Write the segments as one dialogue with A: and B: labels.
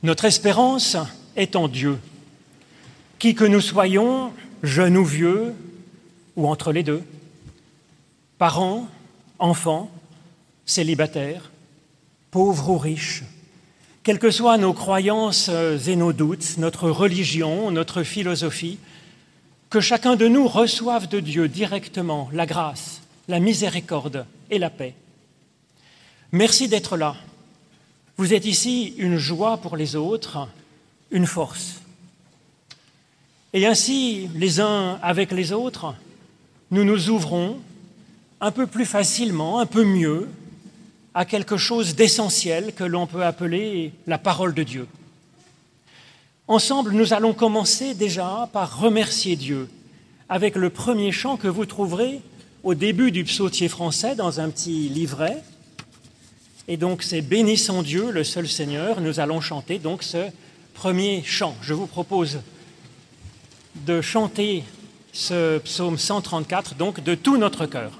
A: Notre espérance est en Dieu. Qui que nous soyons, jeunes ou vieux, ou entre les deux, parents, enfants, célibataires, pauvres ou riches, quelles que soient nos croyances et nos doutes, notre religion, notre philosophie, que chacun de nous reçoive de Dieu directement la grâce, la miséricorde et la paix. Merci d'être là. Vous êtes ici une joie pour les autres, une force. Et ainsi, les uns avec les autres, nous nous ouvrons un peu plus facilement, un peu mieux, à quelque chose d'essentiel que l'on peut appeler la parole de Dieu. Ensemble, nous allons commencer déjà par remercier Dieu avec le premier chant que vous trouverez au début du psautier français dans un petit livret. Et donc c'est « Bénissons Dieu, le seul Seigneur ». Nous allons chanter donc ce premier chant. Je vous propose de chanter ce psaume 134, donc de tout notre cœur.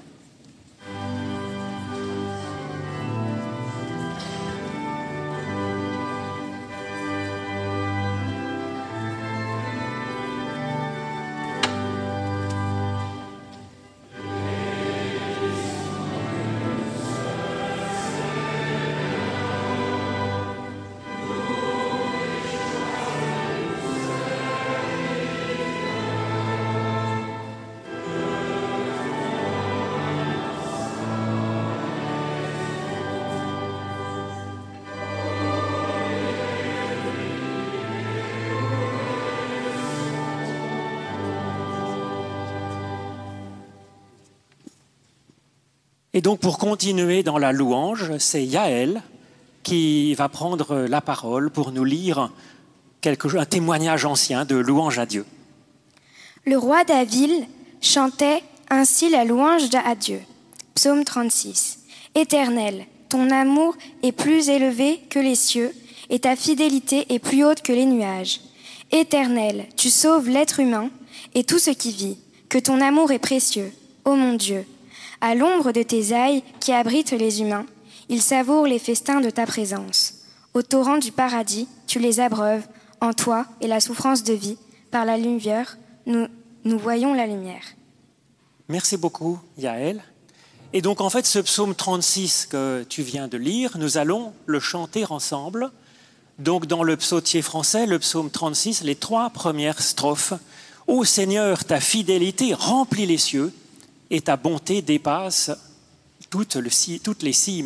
A: Et donc pour continuer dans la louange, c'est Yaël qui va prendre la parole pour nous lire un témoignage ancien de louange à Dieu.
B: Le roi David chantait ainsi la louange à Dieu. Psaume 36. Éternel, ton amour est plus élevé que les cieux et ta fidélité est plus haute que les nuages. Éternel, tu sauves l'être humain et tout ce qui vit, que ton amour est précieux, ô mon Dieu. À l'ombre de tes ailes qui abritent les humains, ils savourent les festins de ta présence. Au torrent du paradis, tu les abreuves, en toi et la souffrance de vie, par la lumière, nous voyons la lumière.
A: Merci beaucoup, Yaël. Et donc en fait, ce psaume 36 que tu viens de lire, nous allons le chanter ensemble. Donc dans le psautier français, le psaume 36, les 3 premières strophes. « Ô Seigneur, ta fidélité remplit les cieux, et ta bonté dépasse toutes les cimes. »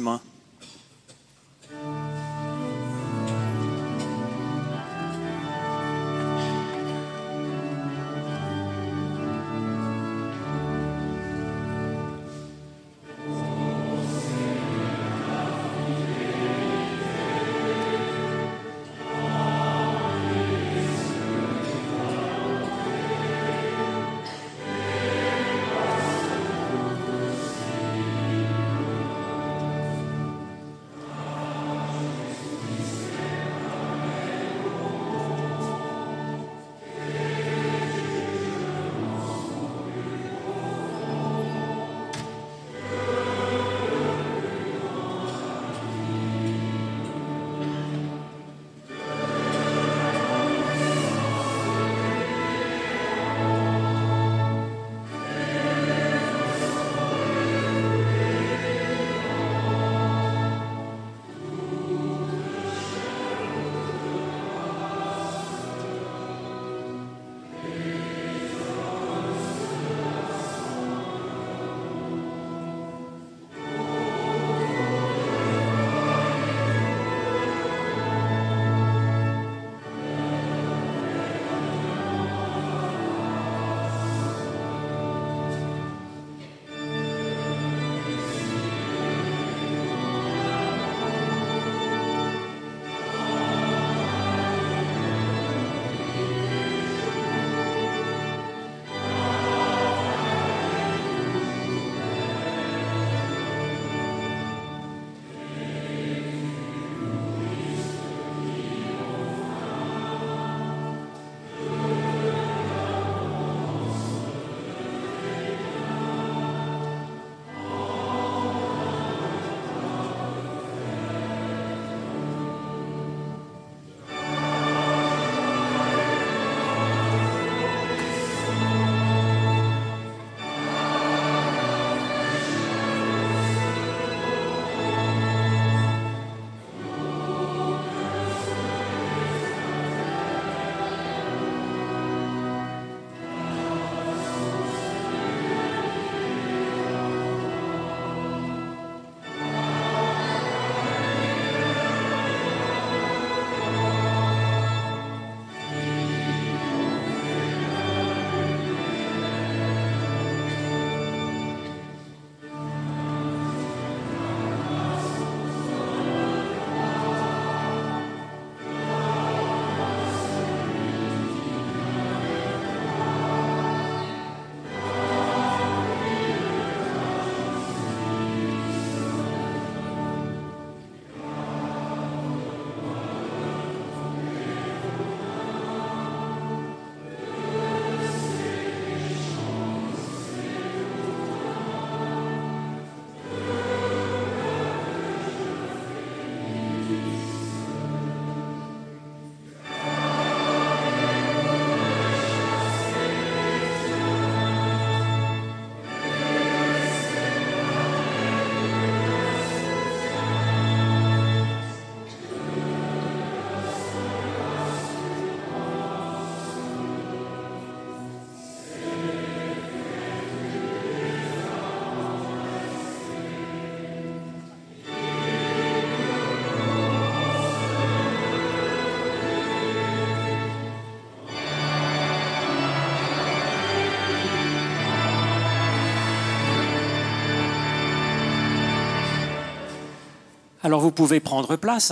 A: Alors vous pouvez prendre place.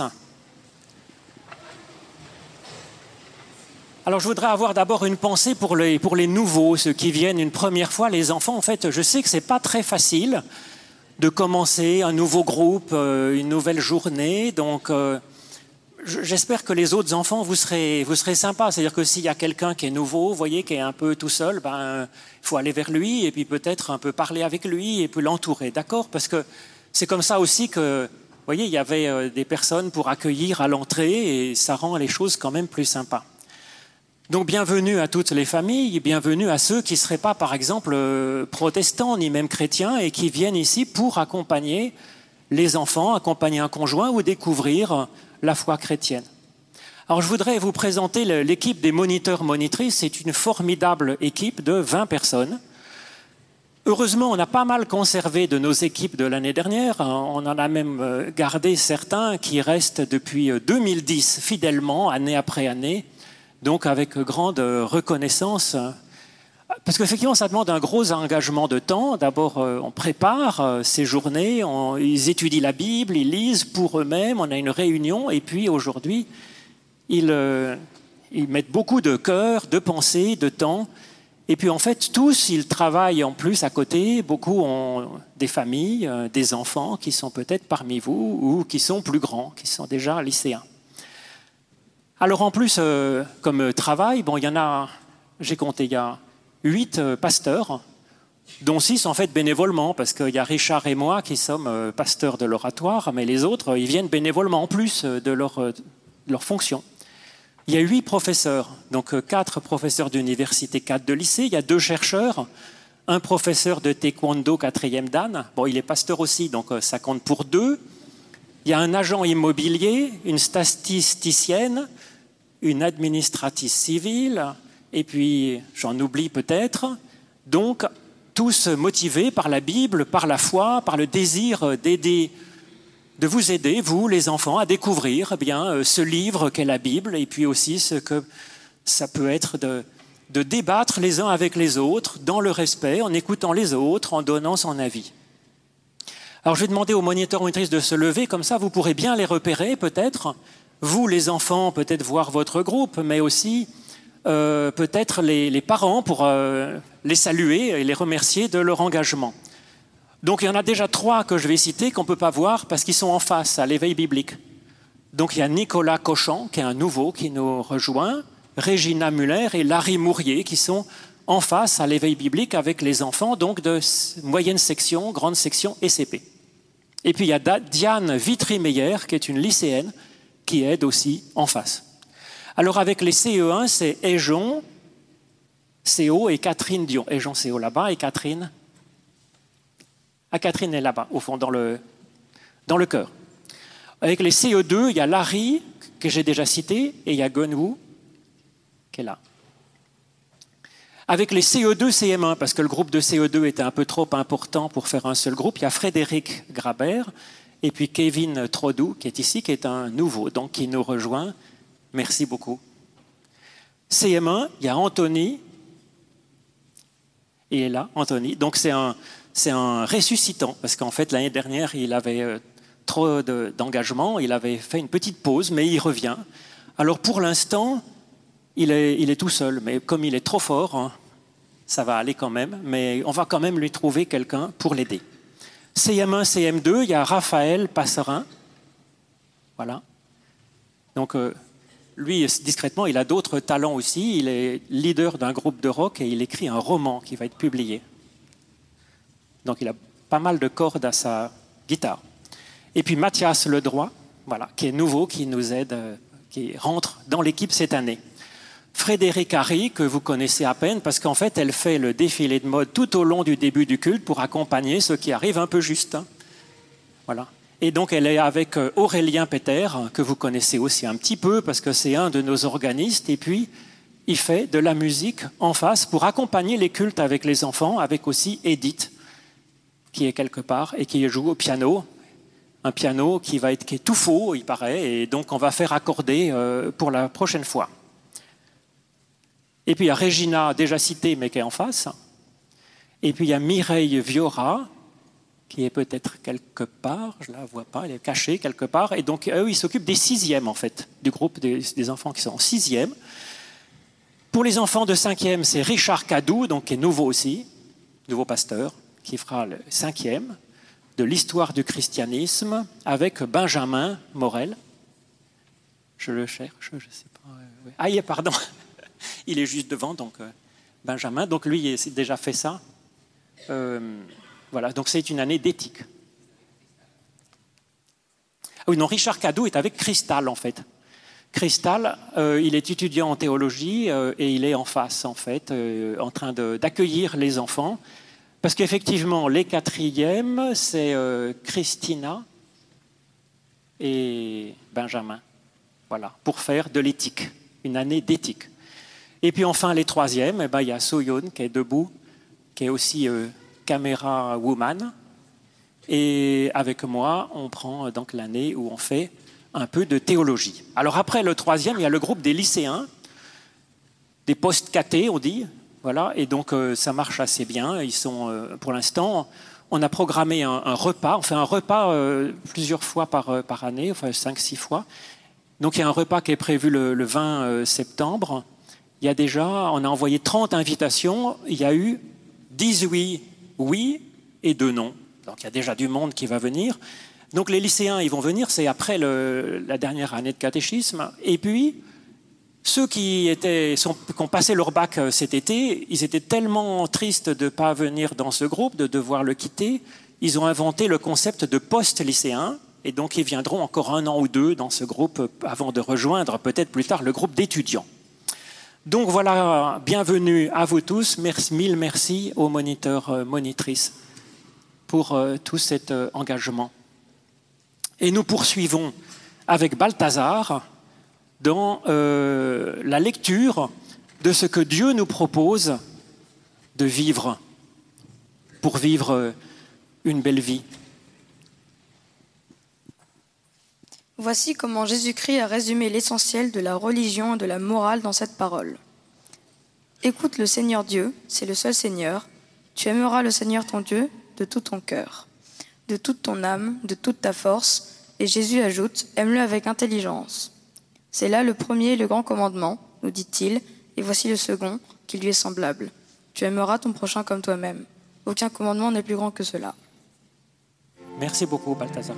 A: Alors je voudrais avoir d'abord une pensée pour les nouveaux, ceux qui viennent une première fois, les enfants. En fait, je sais que ce n'est pas très facile de commencer un nouveau groupe, une nouvelle journée. Donc j'espère que les autres enfants, vous serez sympas. C'est-à-dire que s'il y a quelqu'un qui est nouveau, vous voyez, qui est un peu tout seul, il faut aller vers lui et puis peut-être un peu parler avec lui et puis l'entourer, d'accord? Parce que c'est comme ça aussi que, vous voyez, il y avait des personnes pour accueillir à l'entrée et ça rend les choses quand même plus sympas. Donc bienvenue à toutes les familles, bienvenue à ceux qui ne seraient pas par exemple protestants ni même chrétiens et qui viennent ici pour accompagner les enfants, accompagner un conjoint ou découvrir la foi chrétienne. Alors je voudrais vous présenter l'équipe des moniteurs-monitrices. C'est une formidable équipe de 20 personnes. Heureusement, on a pas mal conservé de nos équipes de l'année dernière. On en a même gardé certains qui restent depuis 2010 fidèlement, année après année. Donc avec grande reconnaissance, parce qu'effectivement ça demande un gros engagement de temps. D'abord on prépare ces journées, ils étudient la Bible, ils lisent pour eux-mêmes, on a une réunion et puis aujourd'hui ils mettent beaucoup de cœur, de pensée, de temps. Et puis en fait tous ils travaillent en plus à côté, beaucoup ont des familles, des enfants qui sont peut-être parmi vous ou qui sont plus grands, qui sont déjà lycéens. Alors en plus, comme travail, il y en a, j'ai compté, il y a 8 pasteurs, dont 6 en fait bénévolement, parce qu'il y a Richard et moi qui sommes pasteurs de l'oratoire, mais les autres, ils viennent bénévolement en plus de leur fonction. Il y a 8 professeurs, donc 4 professeurs d'université, 4 de lycée, il y a 2 chercheurs, un professeur de taekwondo 4e dan, il est pasteur aussi, donc ça compte pour 2. Il y a un agent immobilier, une statisticienne, une administratrice civile, et puis j'en oublie peut-être. Donc, tous motivés par la Bible, par la foi, par le désir d'aider, de vous aider, vous les enfants, à découvrir ce livre qu'est la Bible, et puis aussi ce que ça peut être de débattre les uns avec les autres, dans le respect, en écoutant les autres, en donnant son avis. Alors je vais demander aux moniteurs monitrices de se lever, comme ça vous pourrez bien les repérer peut-être. Vous les enfants, peut-être voir votre groupe, mais aussi peut-être les parents pour les saluer et les remercier de leur engagement. Donc il y en a déjà 3 que je vais citer qu'on ne peut pas voir parce qu'ils sont en face à l'éveil biblique. Donc il y a Nicolas Cochon qui est un nouveau qui nous rejoint, Régina Muller et Larry Mourier qui sont en face à l'éveil biblique avec les enfants donc de moyenne section, grande section et CP. Et puis il y a Diane Vitry-Meyer, qui est une lycéenne, qui aide aussi en face. Alors avec les CE1, c'est Ejon, CO et Catherine Dion. Ejon, CO là-bas, et Catherine. Ah, Catherine est là-bas, au fond, dans le chœur. Avec les CE2, il y a Larry, que j'ai déjà cité, et il y a Gunwu, qui est là. Avec les CE2, CM1, parce que le groupe de CE2 était un peu trop important pour faire un seul groupe, il y a Frédéric Grabert et puis Kevin Trodou, qui est ici, qui est un nouveau, donc qui nous rejoint. Merci beaucoup. CM1, il y a Anthony. Il est là, Anthony. Donc c'est un ressuscitant, parce qu'en fait, l'année dernière, il avait trop d'engagement, il avait fait une petite pause, mais il revient. Alors pour l'instant, il est tout seul, mais comme il est trop fort, ça va aller quand même, mais on va quand même lui trouver quelqu'un pour l'aider. CM1, CM2, il y a Raphaël Passerin. Voilà. Donc lui, discrètement, il a d'autres talents aussi. Il est leader d'un groupe de rock et il écrit un roman qui va être publié. Donc il a pas mal de cordes à sa guitare. Et puis Mathias Ledroit, voilà, qui est nouveau, qui nous aide, qui rentre dans l'équipe cette année. Frédéric Harry, que vous connaissez à peine, parce qu'en fait, elle fait le défilé de mode tout au long du début du culte pour accompagner ceux qui arrivent un peu juste. Voilà. Et donc, elle est avec Aurélien Peter, que vous connaissez aussi un petit peu, parce que c'est un de nos organistes. Et puis, il fait de la musique en face pour accompagner les cultes avec les enfants, avec aussi Edith, qui est quelque part et qui joue au piano. Un piano qui est tout faux, il paraît, et donc on va faire accorder pour la prochaine fois. Et puis il y a Régina, déjà citée, mais qui est en face. Et puis il y a Mireille Viora,
C: qui est peut-être quelque part, je ne la vois pas, elle est cachée quelque part. Et donc, eux, ils s'occupent des sixièmes, en fait, du groupe des enfants qui sont en sixième. Pour les enfants de cinquième, c'est Richard Cadou, donc qui est nouveau aussi, nouveau pasteur, qui fera le cinquième de l'histoire du christianisme avec Benjamin Morel. Je le cherche, je ne sais pas. Ah, pardon, il est juste devant, donc Benjamin. Donc lui, il a déjà fait ça. Voilà, donc c'est une année d'éthique. Ah oui, non, Richard Cadou est avec Cristal, en fait. Cristal, il est étudiant en théologie et il est en face, en fait, en train d'accueillir les enfants. Parce qu'effectivement, les quatrièmes, c'est Christina et Benjamin. Voilà, pour faire de l'éthique, une année d'éthique. Et puis enfin, les troisièmes, eh ben, il y a Soyeon qui est debout, qui est aussi caméra woman. Et avec moi, on prend donc l'année où on fait un peu de théologie. Alors après le troisième, il y a le groupe des lycéens, des post-catés, on dit. Voilà, et donc ça marche assez bien. Ils sont, pour l'instant, on a programmé un repas. On fait un repas plusieurs fois par année, enfin 5-6 fois. Donc il y a un repas qui est prévu le 20 septembre. Il y a déjà, on a envoyé 30 invitations. Il y a eu 18 oui et 2 non. Donc il y a déjà du monde qui va venir. Donc les lycéens, ils vont venir, c'est après la dernière année de catéchisme. Et puis, ceux qui ont passé leur bac cet été, ils étaient tellement tristes de ne pas venir dans ce groupe, de devoir le quitter. Ils ont inventé le concept de post-lycéen. Et donc, ils viendront encore 1 an ou 2 dans ce groupe avant de rejoindre peut-être plus tard le groupe d'étudiants. Donc voilà, bienvenue à vous tous. Mille merci aux moniteurs, monitrices pour tout cet engagement. Et nous poursuivons avec Balthazar dans la lecture de ce que Dieu nous propose de vivre pour vivre une belle vie.
D: Voici comment Jésus-Christ a résumé l'essentiel de la religion et de la morale dans cette parole. Écoute le Seigneur Dieu, c'est le seul Seigneur. Tu aimeras le Seigneur ton Dieu de tout ton cœur, de toute ton âme, de toute ta force. Et Jésus ajoute, aime-le avec intelligence. C'est là le premier et le grand commandement, nous dit-il, et voici le second, qui lui est semblable. Tu aimeras ton prochain comme toi-même. Aucun commandement n'est plus grand que cela.
C: Merci beaucoup, Balthazar.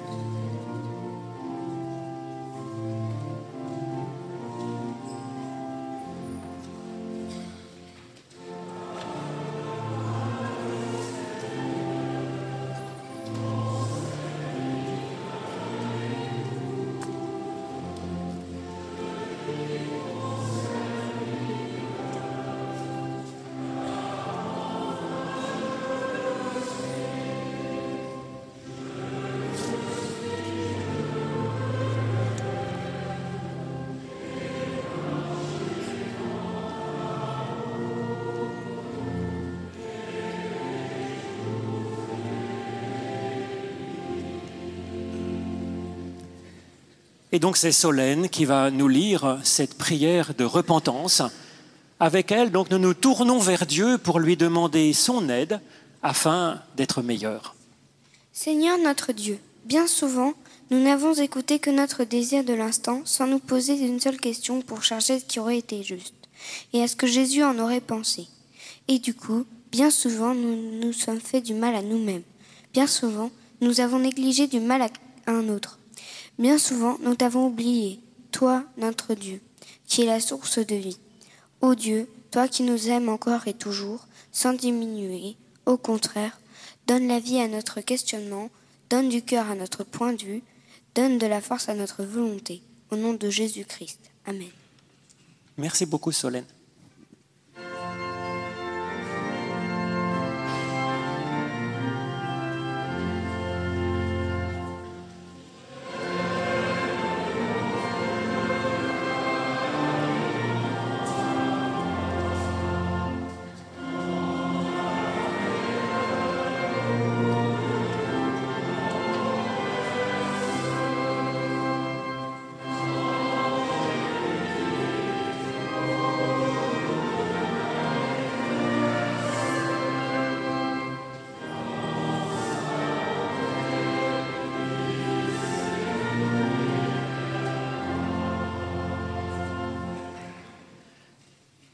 C: Et donc c'est Solène qui va nous lire cette prière de repentance. Avec elle, donc, nous nous tournons vers Dieu pour lui demander son aide afin d'être meilleurs.
B: Seigneur notre Dieu, bien souvent, nous n'avons écouté que notre désir de l'instant sans nous poser une seule question pour chercher ce qui aurait été juste et à ce que Jésus en aurait pensé. Et du coup, bien souvent, nous nous sommes fait du mal à nous-mêmes. Bien souvent, nous avons négligé du mal à un autre. Bien souvent, nous t'avons oublié, toi, notre Dieu, qui est la source de vie. Ô Dieu, toi qui nous aimes encore et toujours, sans diminuer, au contraire, donne la vie à notre questionnement, donne du cœur à notre point de vue, donne de la force à notre volonté. Au nom de Jésus-Christ. Amen.
C: Merci beaucoup, Solène.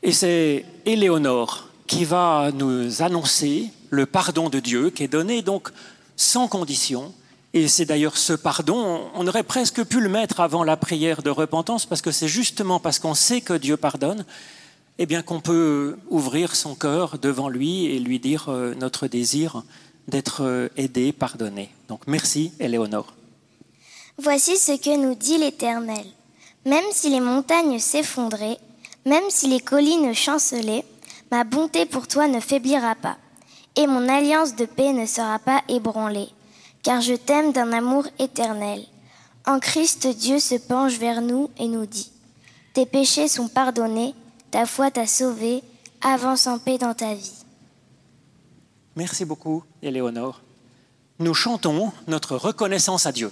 C: Et c'est Éléonore qui va nous annoncer le pardon de Dieu qui est donné donc sans condition. Et c'est d'ailleurs ce pardon, on aurait presque pu le mettre avant la prière de repentance, parce que c'est justement parce qu'on sait que Dieu pardonne, eh bien qu'on peut ouvrir son cœur devant lui et lui dire notre désir d'être aidé, pardonné. Donc merci Éléonore.
E: Voici ce que nous dit l'Éternel. Même si les montagnes s'effondraient, même si les collines chancelaient, ma bonté pour toi ne faiblira pas, et mon alliance de paix ne sera pas ébranlée, car je t'aime d'un amour éternel. En Christ, Dieu se penche vers nous et nous dit : tes péchés sont pardonnés, ta foi t'a sauvé, avance en paix dans ta vie.
C: Merci beaucoup, Éléonore. Nous chantons notre reconnaissance à Dieu.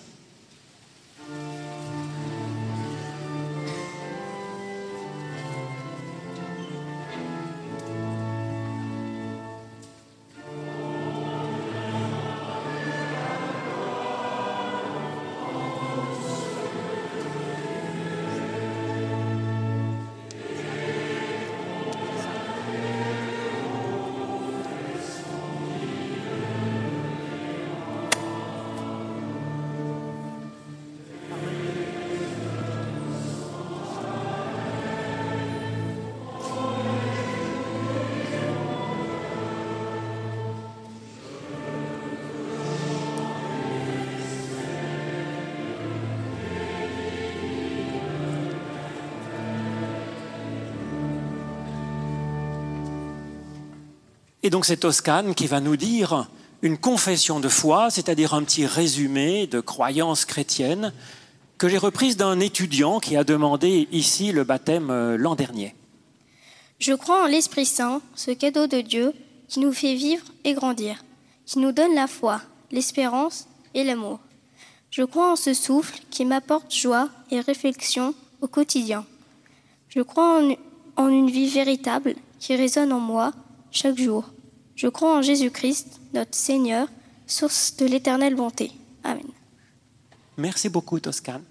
C: Et donc c'est Toscane qui va nous dire une confession de foi, c'est-à-dire un petit résumé de croyances chrétiennes que j'ai reprise d'un étudiant qui a demandé ici le baptême l'an dernier.
F: Je crois en l'Esprit Saint, ce cadeau de Dieu qui nous fait vivre et grandir, qui nous donne la foi, l'espérance et l'amour. Je crois en ce souffle qui m'apporte joie et réflexion au quotidien. Je crois en une vie véritable qui résonne en moi chaque jour. Je crois en Jésus-Christ, notre Seigneur, source de l'éternelle bonté. Amen.
C: Merci beaucoup, Toscane.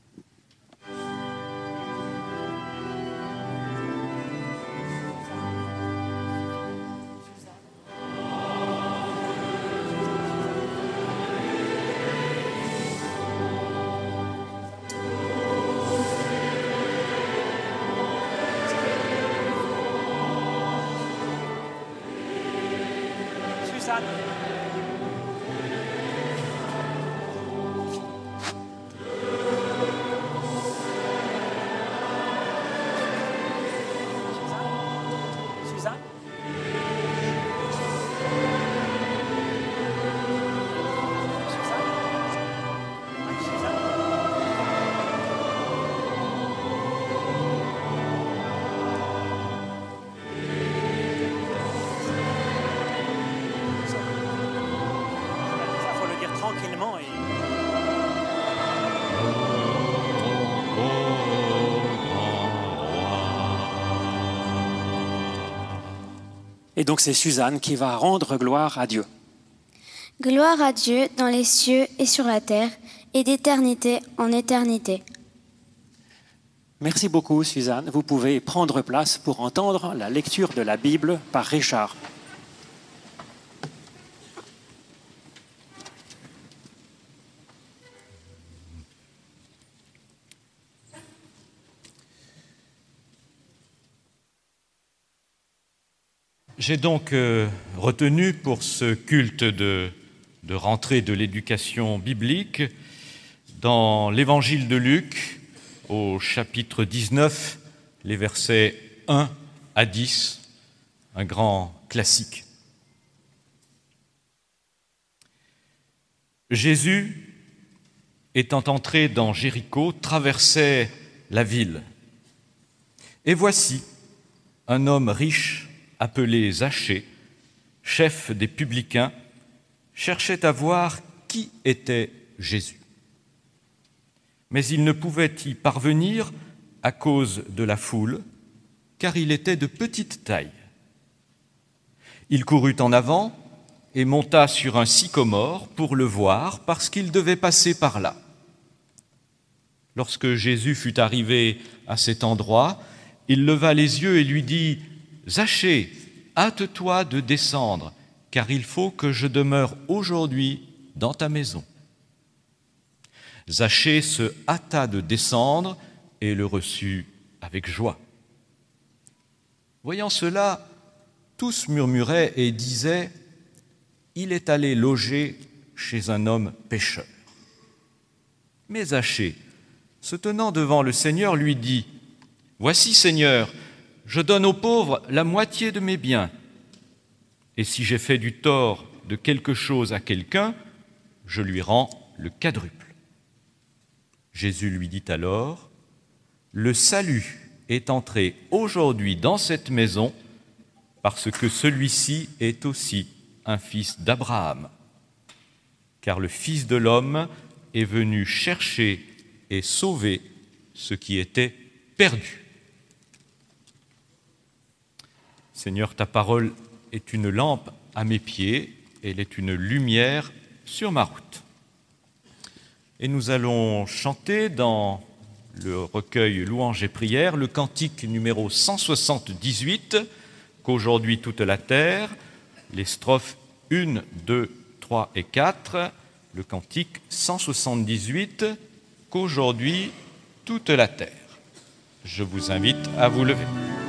C: Et donc c'est Suzanne qui va rendre gloire à Dieu.
B: Gloire à Dieu dans les cieux et sur la terre, et d'éternité en éternité.
C: Merci beaucoup, Suzanne. Vous pouvez prendre place pour entendre la lecture de la Bible par Richard.
G: J'ai donc retenu pour ce culte de rentrée de l'éducation biblique dans l'évangile de Luc, au chapitre 19, les versets 1 à 10, un grand classique. Jésus, étant entré dans Jéricho, traversait la ville. Et voici un homme riche, appelé Zachée, chef des publicains, cherchait à voir qui était Jésus. Mais il ne pouvait y parvenir à cause de la foule, car il était de petite taille. Il courut en avant et monta sur un sycomore pour le voir, parce qu'il devait passer par là. Lorsque Jésus fut arrivé à cet endroit, il leva les yeux et lui dit « Zachée, hâte-toi de descendre, car il faut que je demeure aujourd'hui dans ta maison. » Zachée se hâta de descendre et le reçut avec joie. Voyant cela, tous murmuraient et disaient « Il est allé loger chez un homme pécheur. » Mais Zachée, se tenant devant le Seigneur, lui dit « Voici, Seigneur, je donne aux pauvres la moitié de mes biens. Et si j'ai fait du tort de quelque chose à quelqu'un, je lui rends le quadruple. » Jésus lui dit alors « Le salut est entré aujourd'hui dans cette maison parce que celui-ci est aussi un fils d'Abraham. Car le Fils de l'homme est venu chercher et sauver ce qui était perdu. » Seigneur, ta parole est une lampe à mes pieds, elle est une lumière sur ma route. Et nous allons chanter dans le recueil Louanges et prières le cantique numéro 178, qu'aujourd'hui toute la terre, les strophes 1, 2, 3 et 4, le cantique 178, qu'aujourd'hui toute la terre. Je vous invite à vous lever.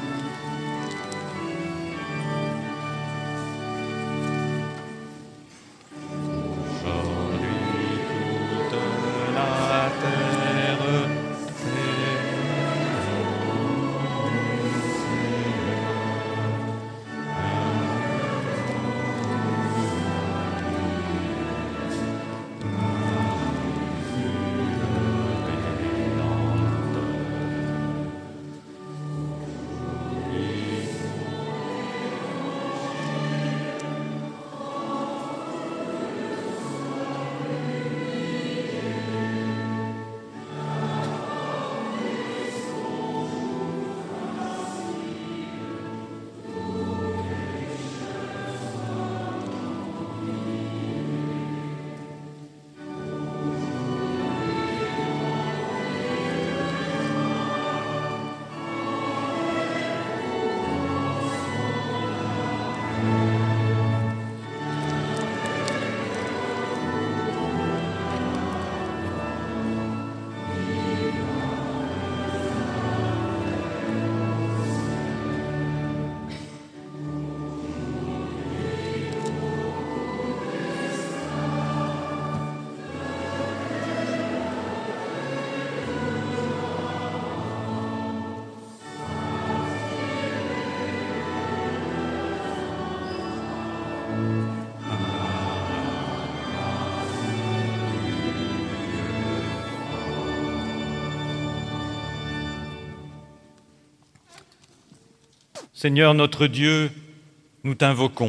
G: Seigneur notre Dieu, nous t'invoquons,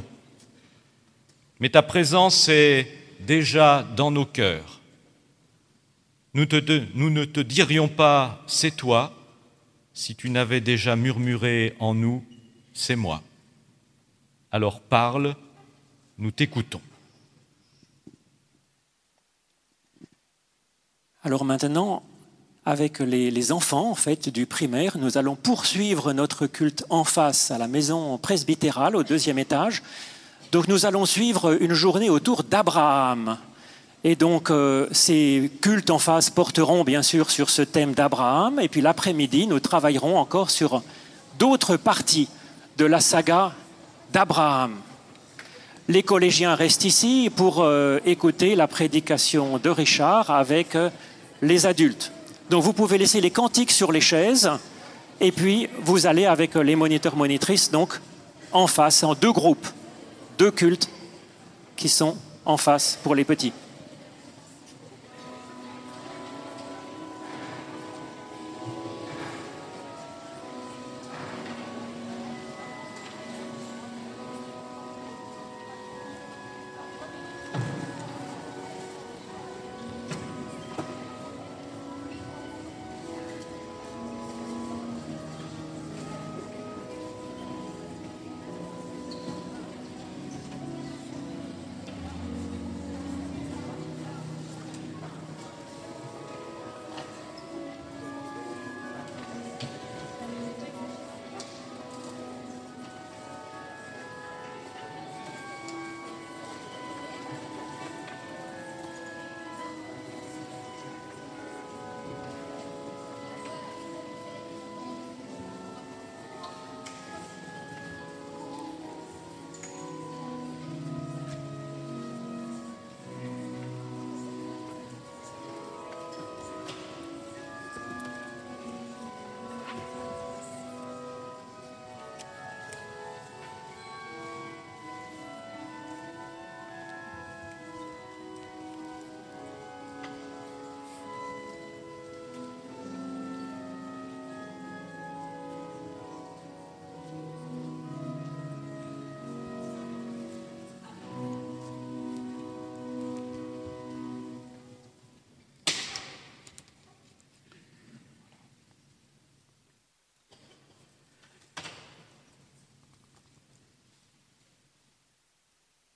G: mais ta présence est déjà dans nos cœurs. Nous ne te dirions pas « c'est toi » si tu n'avais déjà murmuré en nous « c'est moi ». Alors parle, nous t'écoutons.
C: Alors maintenant, avec les enfants en fait, du primaire, nous allons poursuivre notre culte en face à la maison presbytérale au 2e étage. Donc nous allons suivre une journée autour d'Abraham. Et donc ces cultes en face porteront bien sûr sur ce thème d'Abraham. Et puis l'après-midi, nous travaillerons encore sur d'autres parties de la saga d'Abraham. Les collégiens restent ici pour écouter la prédication de Richard avec les adultes. Donc vous pouvez laisser les cantiques sur les chaises et puis vous allez avec les moniteurs monitrices donc en face, en 2 groupes, 2 cultes qui sont en face pour les petits.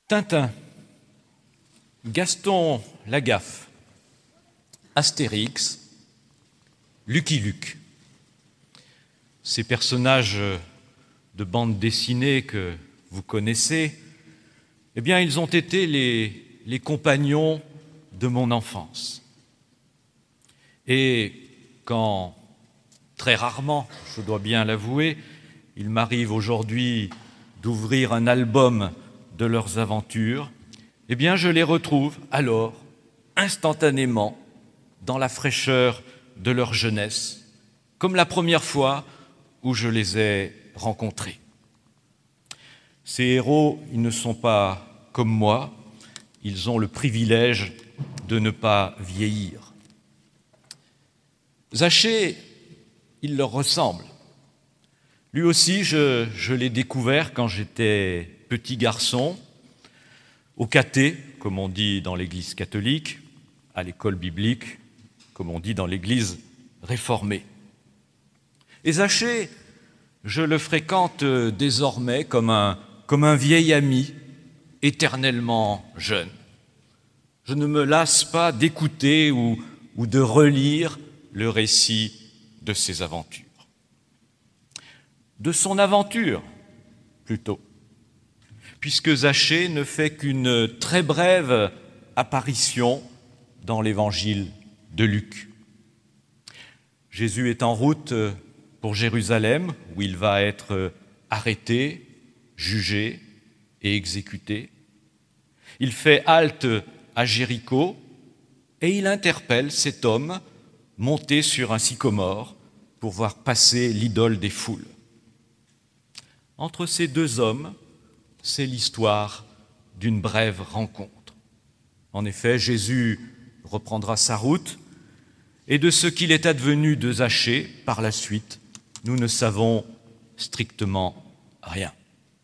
G: Tintin, Gaston Lagaffe, Astérix, Lucky Luke. Ces personnages de bande dessinée que vous connaissez, eh bien, ils ont été les compagnons de mon enfance. Et quand, très rarement, je dois bien l'avouer, il m'arrive aujourd'hui d'ouvrir un album de leurs aventures, eh bien, je les retrouve alors, instantanément, dans la fraîcheur de leur jeunesse, comme la première fois où je les ai rencontrés. Ces héros, ils ne sont pas comme moi, ils ont le privilège de ne pas vieillir. Zachée, il leur ressemble. Lui aussi, je l'ai découvert quand j'étais petit garçon, au caté, comme on dit dans l'Église catholique, à l'école biblique, comme on dit dans l'Église réformée. Et Zachée, je le fréquente désormais comme un vieil ami, éternellement jeune. Je ne me lasse pas d'écouter ou de relire le récit de ses aventures. De son aventure, plutôt, puisque Zachée ne fait qu'une très brève apparition dans l'évangile de Luc. Jésus est en route pour Jérusalem, où il va être arrêté, jugé et exécuté. Il fait halte à Jéricho et il interpelle cet homme monté sur un sycomore pour voir passer l'idole des foules. Entre ces deux hommes, c'est l'histoire d'une brève rencontre. En effet, Jésus reprendra sa route et de ce qu'il est advenu de Zachée par la suite, nous ne savons strictement rien.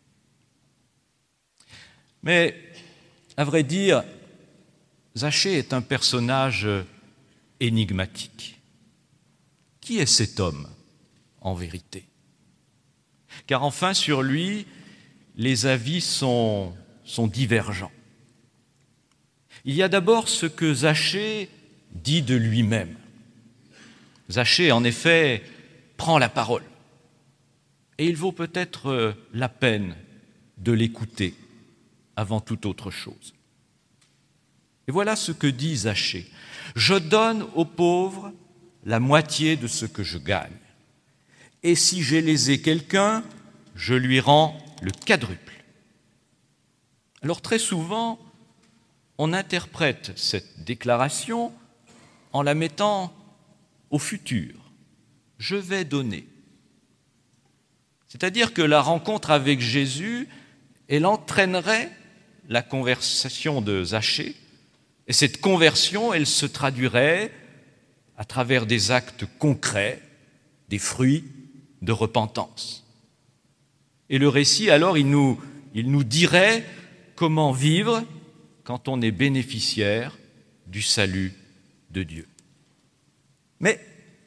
G: Mais, à vrai dire, Zachée est un personnage énigmatique. Qui est cet homme, en vérité ? Car enfin, sur lui, les avis sont divergents. Il y a d'abord ce que Zachée dit de lui-même. Zachée, en effet, prend la parole. Et il vaut peut-être la peine de l'écouter avant toute autre chose. Et voilà ce que dit Zachée. « Je donne aux pauvres la moitié de ce que je gagne. Et si j'ai lésé quelqu'un, je lui rends le quadruple. » Alors très souvent, on interprète cette déclaration en la mettant au futur. Je vais donner. C'est-à-dire que la rencontre avec Jésus, elle entraînerait la conversion de Zachée, et cette conversion, elle se traduirait à travers des actes concrets, des fruits de repentance. Et le récit, alors, il nous dirait comment vivre quand on est bénéficiaire du salut de Dieu. Mais,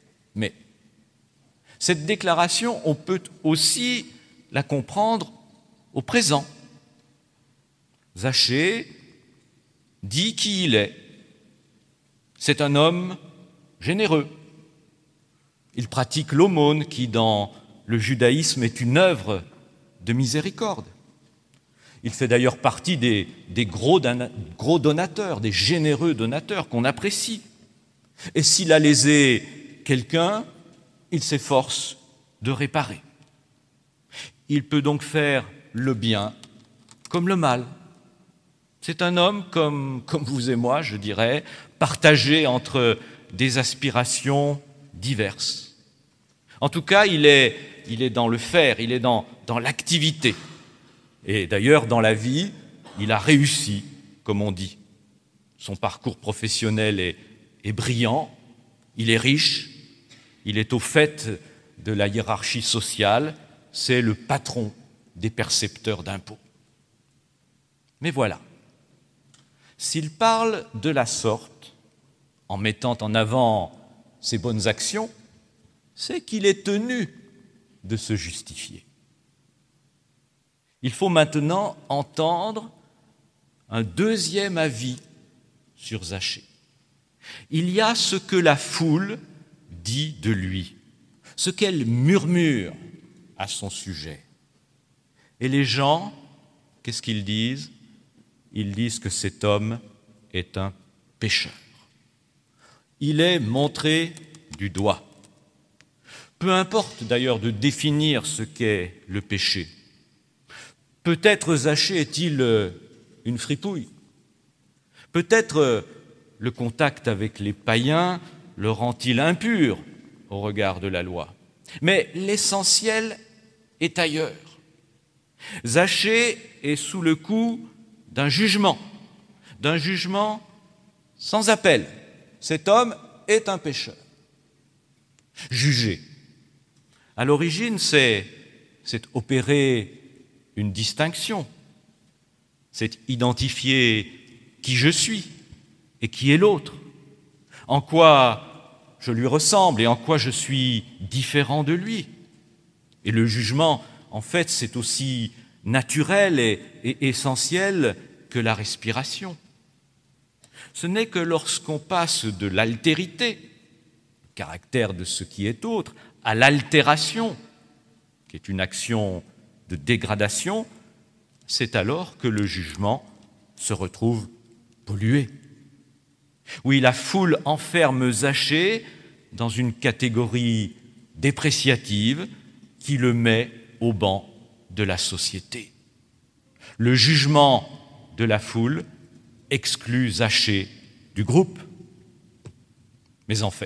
G: cette déclaration, on peut aussi la comprendre au présent. Zachée dit qui il est. C'est un homme généreux. Il pratique l'aumône qui, dans le judaïsme, est une œuvre de miséricorde. Il fait d'ailleurs partie des gros donateurs, des généreux donateurs qu'on apprécie. Et s'il a lésé quelqu'un, il s'efforce de réparer. Il peut donc faire le bien comme le mal. C'est un homme comme vous et moi, je dirais, partagé entre des aspirations diverses. En tout cas, il est dans le faire, il est dans l'activité. Et d'ailleurs, dans la vie, il a réussi, comme on dit. Son parcours professionnel est brillant, il est riche, il est au fait de la hiérarchie sociale, c'est le patron des percepteurs d'impôts. Mais voilà, s'il parle de la sorte, en mettant en avant ses bonnes actions, c'est qu'il est tenu de se justifier. Il faut maintenant entendre un deuxième avis sur Zachée. Il y a ce que la foule dit de lui, ce qu'elle murmure à son sujet. Et les gens, qu'est-ce qu'ils disent? Ils disent que cet homme est un pécheur. Il est montré du doigt. Peu importe d'ailleurs de définir ce qu'est le péché. Peut-être Zachée est-il une fripouille. Peut-être le contact avec les païens le rend-il impur au regard de la loi. Mais l'essentiel est ailleurs. Zachée est sous le coup d'un jugement sans appel. Cet homme est un pécheur. Jugé. À l'origine, c'est opérer une distinction, c'est identifier qui je suis et qui est l'autre, en quoi je lui ressemble et en quoi je suis différent de lui. Et le jugement, en fait, c'est aussi naturel et essentiel que la respiration. Ce n'est que lorsqu'on passe de l'altérité, caractère de ce qui est autre, à l'altération, qui est une action de dégradation, c'est alors que le jugement se retrouve pollué. Oui, la foule enferme Zachée dans une catégorie dépréciative qui le met au banc de la société. Le jugement de la foule exclut Zachée du groupe. Mais en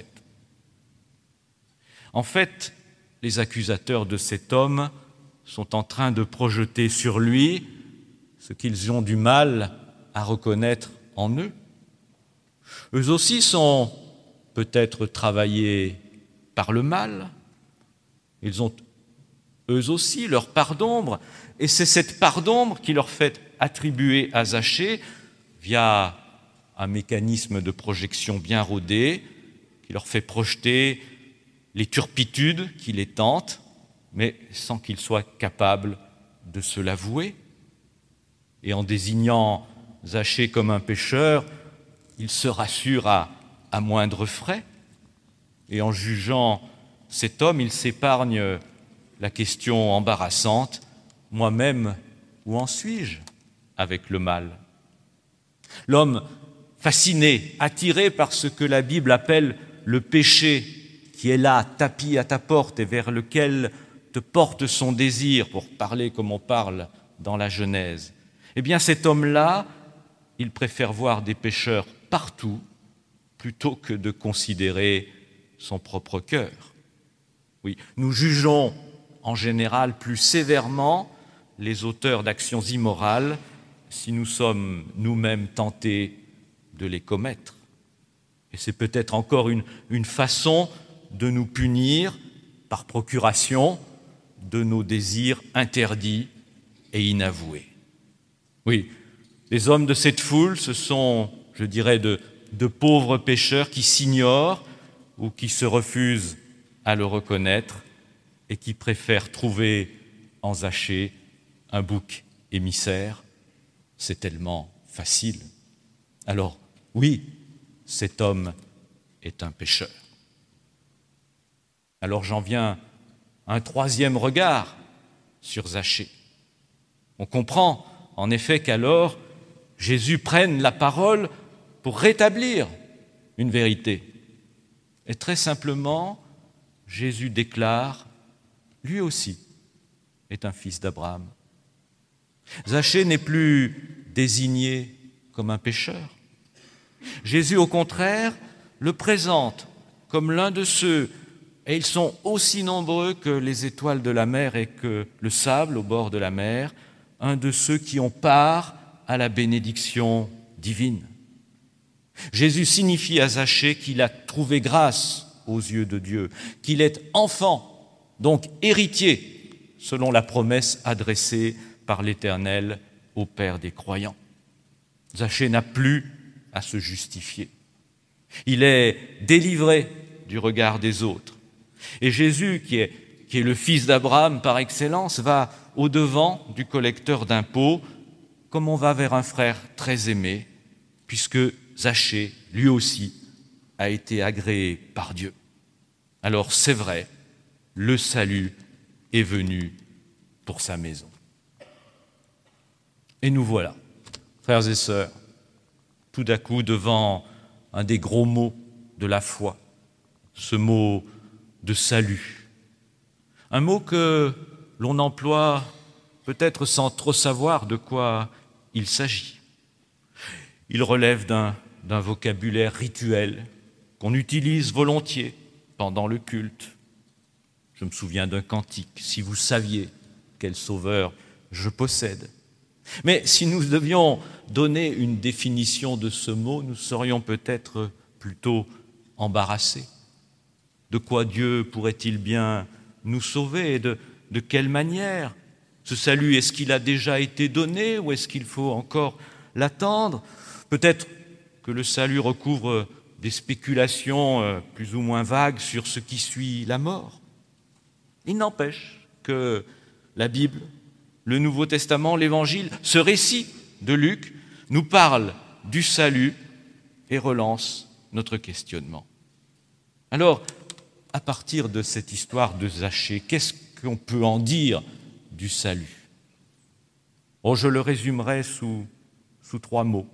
G: fait, les accusateurs de cet homme sont en train de projeter sur lui ce qu'ils ont du mal à reconnaître en eux. Eux aussi sont peut-être travaillés par le mal. Ils ont eux aussi leur part d'ombre, et c'est cette part d'ombre qui leur fait attribuer à Zachée, via un mécanisme de projection bien rodé, qui leur fait projeter les turpitudes qui les tentent, mais sans qu'ils soient capables de se l'avouer. Et en désignant Zachée comme un pécheur, ils se rassurent à moindre frais. Et en jugeant cet homme, ils s'épargnent la question embarrassante « Moi-même, où en suis-je avec le mal ?» L'homme fasciné, attiré par ce que la Bible appelle le péché, qui est là, tapis à ta porte et vers lequel te porte son désir, pour parler comme on parle dans la Genèse, eh bien cet homme-là, il préfère voir des pécheurs partout plutôt que de considérer son propre cœur. Oui, nous jugeons en général plus sévèrement les auteurs d'actions immorales si nous sommes nous-mêmes tentés de les commettre. Et c'est peut-être encore une façon de nous punir par procuration de nos désirs interdits et inavoués. Oui, les hommes de cette foule, ce sont, je dirais, de pauvres pécheurs qui s'ignorent ou qui se refusent à le reconnaître et qui préfèrent trouver en Zachée un bouc émissaire. C'est tellement facile. Alors, oui, cet homme est un pécheur. Alors j'en viens à un troisième regard sur Zachée. On comprend en effet qu'alors Jésus prenne la parole pour rétablir une vérité. Et très simplement, Jésus déclare, lui aussi est un fils d'Abraham. Zachée n'est plus désigné comme un pécheur. Jésus, au contraire, le présente comme l'un de ceux, et ils sont aussi nombreux que les étoiles de la mer et que le sable au bord de la mer, un de ceux qui ont part à la bénédiction divine. Jésus signifie à Zachée qu'il a trouvé grâce aux yeux de Dieu, qu'il est enfant, donc héritier, selon la promesse adressée par l'Éternel au Père des croyants. Zachée n'a plus à se justifier. Il est délivré du regard des autres. Et Jésus, qui est le fils d'Abraham par excellence, va au-devant du collecteur d'impôts comme on va vers un frère très aimé, puisque Zachée, lui aussi, a été agréé par Dieu. Alors c'est vrai, le salut est venu pour sa maison. Et nous voilà, frères et sœurs, tout d'un coup devant un des gros mots de la foi, ce mot de salut. Un mot que l'on emploie peut-être sans trop savoir de quoi il s'agit. Il relève d'un vocabulaire rituel qu'on utilise volontiers pendant le culte. Je me souviens d'un cantique, « Si vous saviez quel sauveur je possède ». Mais si nous devions donner une définition de ce mot, nous serions peut-être plutôt embarrassés. De quoi Dieu pourrait-il bien nous sauver et de quelle manière? Ce salut, est-ce qu'il a déjà été donné ou est-ce qu'il faut encore l'attendre? Peut-être que le salut recouvre des spéculations plus ou moins vagues sur ce qui suit la mort. Il n'empêche que la Bible, le Nouveau Testament, l'Évangile, ce récit de Luc nous parle du salut et relance notre questionnement. Alors, à partir de cette histoire de Zachée, qu'est-ce qu'on peut en dire du salut? Oh, je le résumerai sous 3 mots.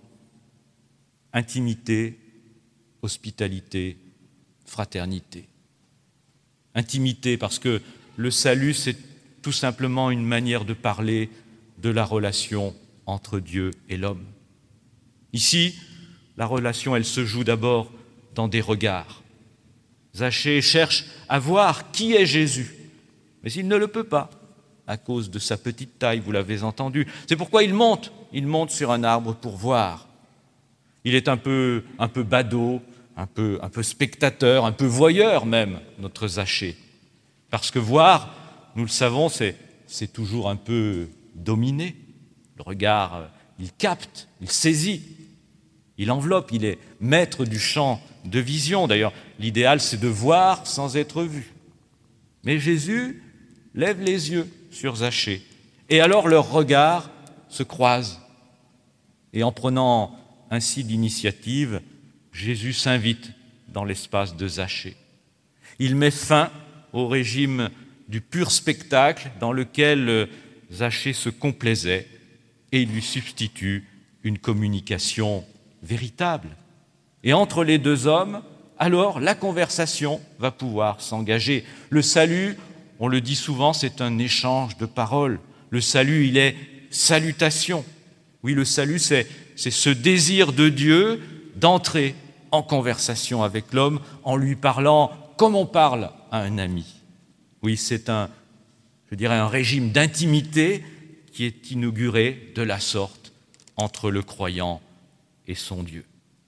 G: Intimité, hospitalité, fraternité. Intimité, parce que le salut, c'est tout simplement une manière de parler de la relation entre Dieu et l'homme. Ici, la relation, elle se joue d'abord dans des regards. Zachée cherche à voir qui est Jésus, mais il ne le peut pas à cause de sa petite taille, vous l'avez entendu. C'est pourquoi il monte sur un arbre pour voir. Il est un peu badaud, un peu spectateur, un peu voyeur même, notre Zachée. Parce que voir, nous le savons, c'est toujours un peu dominé. Le regard, il capte, il saisit, il enveloppe, il est maître du champ de vision. D'ailleurs, l'idéal, c'est de voir sans être vu. Mais Jésus lève les yeux sur Zachée. Et alors leurs regards se croisent. Et en prenant ainsi l'initiative, Jésus s'invite dans l'espace de Zachée. Il met fin au régime du pur spectacle dans lequel Zachée se complaisait et il lui substitue une communication véritable. Et entre les deux hommes, alors la conversation va pouvoir s'engager. Le salut, on le dit souvent, c'est un échange de paroles. Le salut, il est salutation. Oui, le salut, c'est ce désir de Dieu d'entrer en conversation avec l'homme en lui parlant comme on parle à un ami. Oui, c'est un régime d'intimité qui est inauguré de la sorte entre le croyant et son Dieu.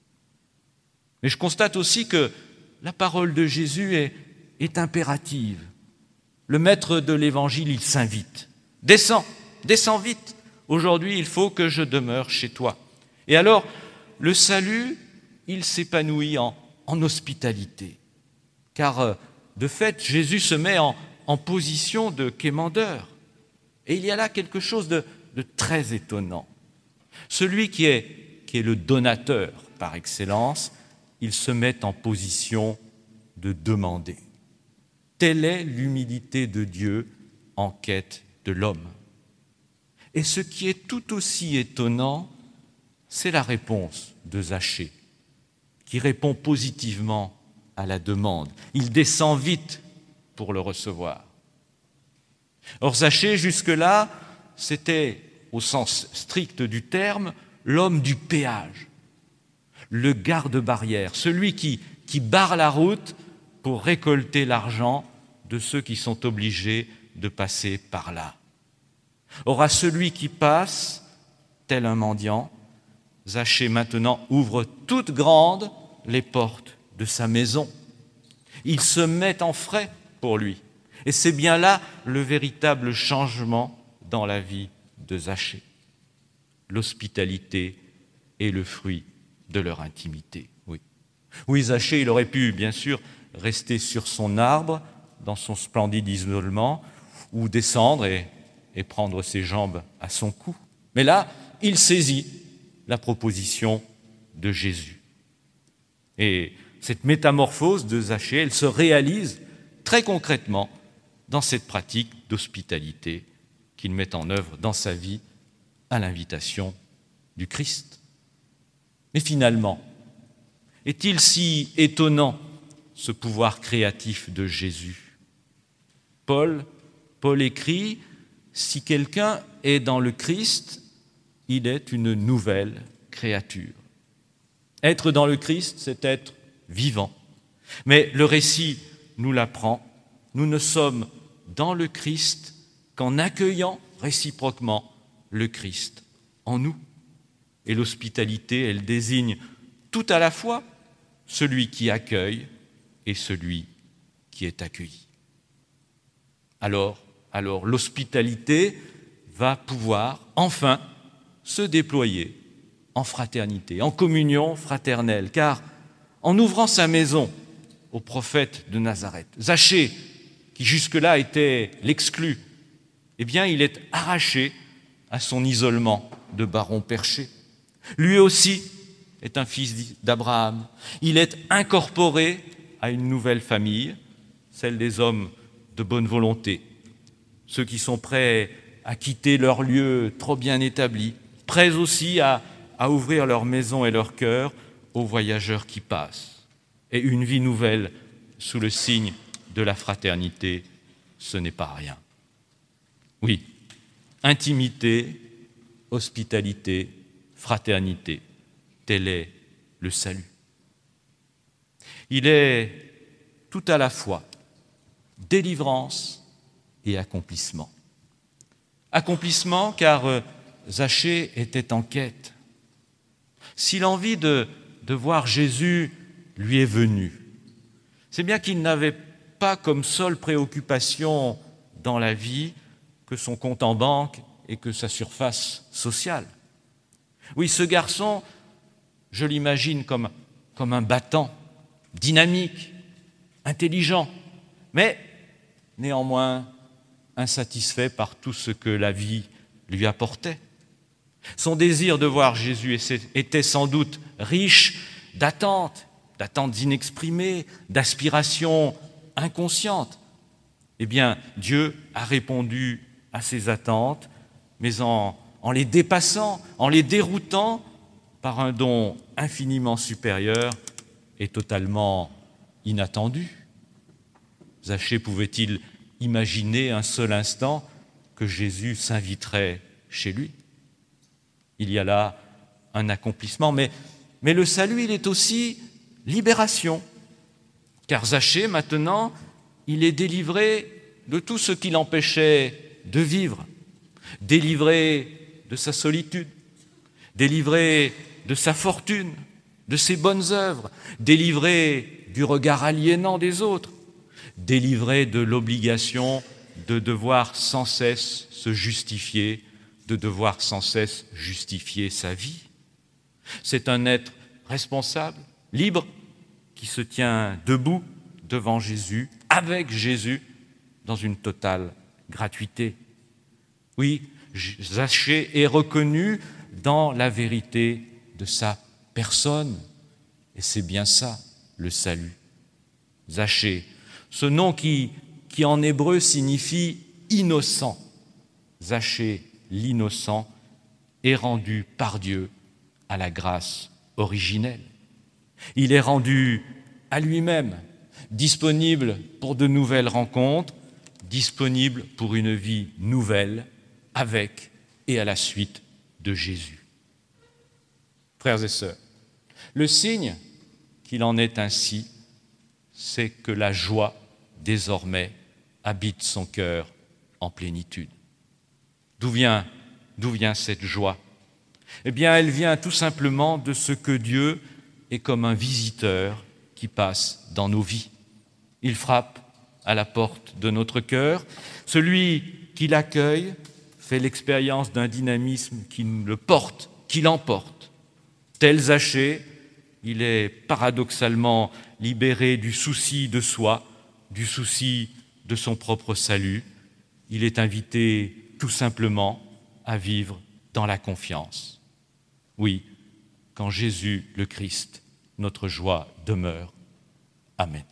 G: Mais je constate aussi que la parole de Jésus est impérative. Le maître de l'Évangile, il s'invite. Descends vite. Aujourd'hui, il faut que je demeure chez toi. Et alors, le salut, il s'épanouit en hospitalité. Car, de fait, Jésus se met en position de quémandeur. Et il y a là quelque chose de très étonnant. Celui qui est le donateur par excellence, il se met en position de demander. Telle est l'humilité de Dieu en quête de l'homme. Et ce qui est tout aussi étonnant, c'est la réponse de Zachée, qui répond positivement à la demande. Il descend vite pour le recevoir. Or, Zachée, jusque-là, c'était, au sens strict du terme, l'homme du péage, le garde-barrière, celui qui barre la route pour récolter l'argent de ceux qui sont obligés de passer par là. Or, à celui qui passe, tel un mendiant, Zachée maintenant ouvre toutes grandes les portes de sa maison. Il se met en frais pour lui. Et c'est bien là le véritable changement dans la vie de Zachée. L'hospitalité est le fruit de leur intimité. Oui, Zachée, il aurait pu, bien sûr, rester sur son arbre, dans son splendide isolement, ou descendre et prendre ses jambes à son cou. Mais là, il saisit la proposition de Jésus. Et cette métamorphose de Zachée, elle se réalise très concrètement dans cette pratique d'hospitalité qu'il met en œuvre dans sa vie à l'invitation du Christ. Mais finalement, est-il si étonnant ce pouvoir créatif de Jésus ? Paul écrit « Si quelqu'un est dans le Christ, il est une nouvelle créature ». Être dans le Christ, c'est être vivant. Mais le récit nous l'apprend, nous ne sommes dans le Christ qu'en accueillant réciproquement le Christ en nous. Et l'hospitalité, elle désigne tout à la fois celui qui accueille et celui qui est accueilli. Alors l'hospitalité va pouvoir enfin se déployer en fraternité, en communion fraternelle, car en ouvrant sa maison au prophète de Nazareth, Zachée, qui jusque-là était l'exclu, eh bien il est arraché à son isolement de baron perché. Lui aussi est un fils d'Abraham. Il est incorporé à une nouvelle famille, celle des hommes de bonne volonté, ceux qui sont prêts à quitter leur lieu trop bien établi, prêts aussi à ouvrir leur maison et leur cœur aux voyageurs qui passent. Et une vie nouvelle sous le signe de la fraternité, ce n'est pas rien. Oui, intimité, hospitalité, fraternité, tel est le salut. Il est tout à la fois délivrance et accomplissement. Accomplissement car Zachée était en quête. Si l'envie de voir Jésus lui est venue, c'est bien qu'il n'avait pas comme seule préoccupation dans la vie que son compte en banque et que sa surface sociale. Oui, ce garçon, je l'imagine comme un battant, dynamique, intelligent, mais néanmoins insatisfait par tout ce que la vie lui apportait. Son désir de voir Jésus était sans doute riche d'attentes inexprimées, d'aspirations inconscientes. Eh bien, Dieu a répondu à ces attentes, mais en les dépassant, en les déroutant par un don infiniment supérieur et totalement inattendu. Zachée pouvait-il imaginer un seul instant que Jésus s'inviterait chez lui? Il y a là un accomplissement, mais le salut, il est aussi libération, car Zachée, maintenant, il est délivré de tout ce qui l'empêchait de vivre, délivré de sa solitude, délivré de sa fortune, de ses bonnes œuvres, délivré du regard aliénant des autres, délivré de l'obligation de devoir sans cesse se justifier, de devoir sans cesse justifier sa vie. C'est un être responsable, libre, qui se tient debout devant Jésus, avec Jésus, dans une totale gratuité. Oui, Zachée est reconnu dans la vérité de sa personne, et c'est bien ça, le salut. Zachée, ce nom qui en hébreu signifie innocent. Zachée, l'innocent, est rendu par Dieu à la grâce originelle. Il est rendu à lui-même, disponible pour de nouvelles rencontres, disponible pour une vie nouvelle avec et à la suite de Jésus. Frères et sœurs, le signe qu'il en est ainsi, c'est que la joie désormais habite son cœur en plénitude. D'où vient cette joie? Eh bien, elle vient tout simplement de ce que Dieu est comme un visiteur qui passe dans nos vies. Il frappe à la porte de notre cœur. Celui qui l'accueille fait l'expérience d'un dynamisme qui le porte, qui l'emporte. Tel Zachée, il est paradoxalement libéré du souci de soi, du souci de son propre salut. Il est invité tout simplement à vivre dans la confiance. Oui, quand Jésus le Christ, notre joie demeure. Amen.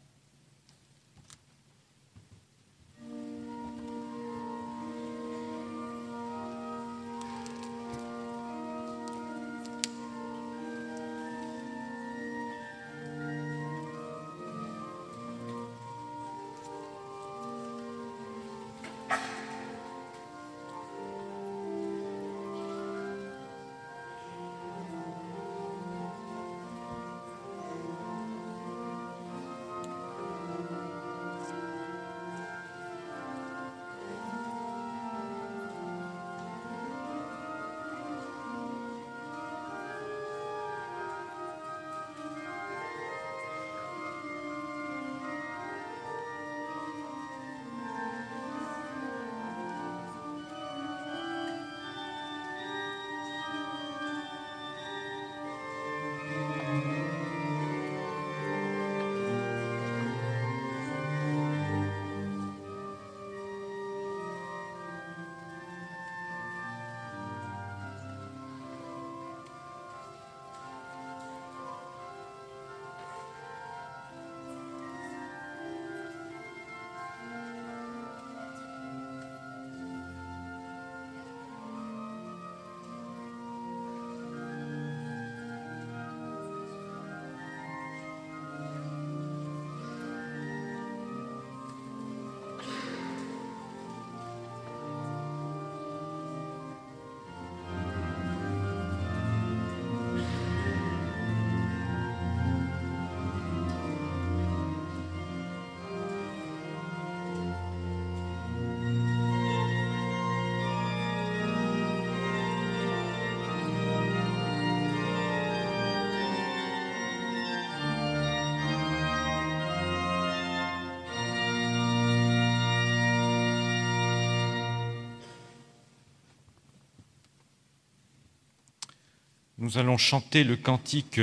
G: Nous allons chanter le cantique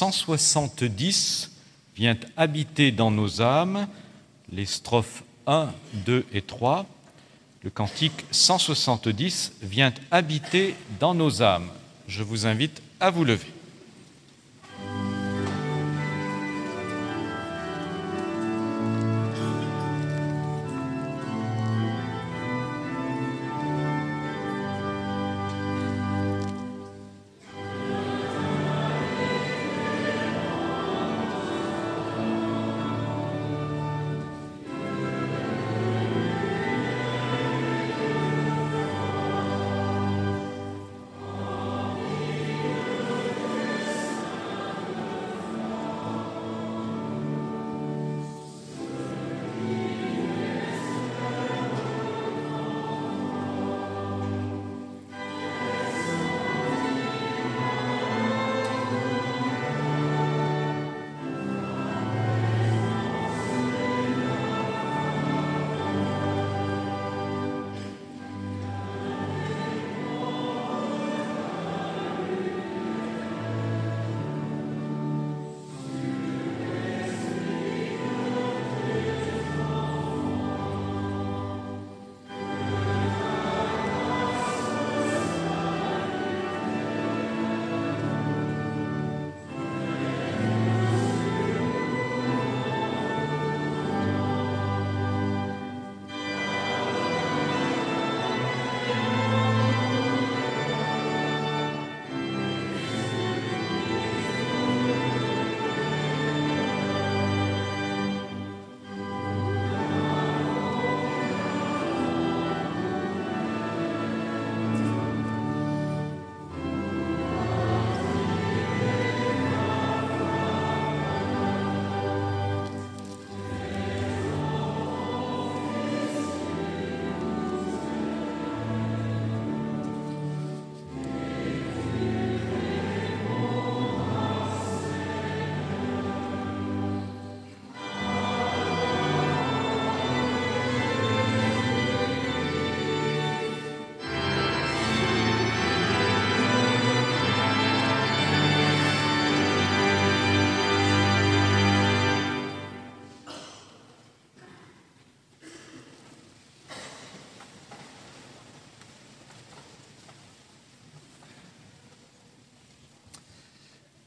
G: 170, « Viens habiter dans nos âmes », les strophes 1, 2 et 3. Le cantique 170, « Viens habiter dans nos âmes ». Je vous invite à vous lever.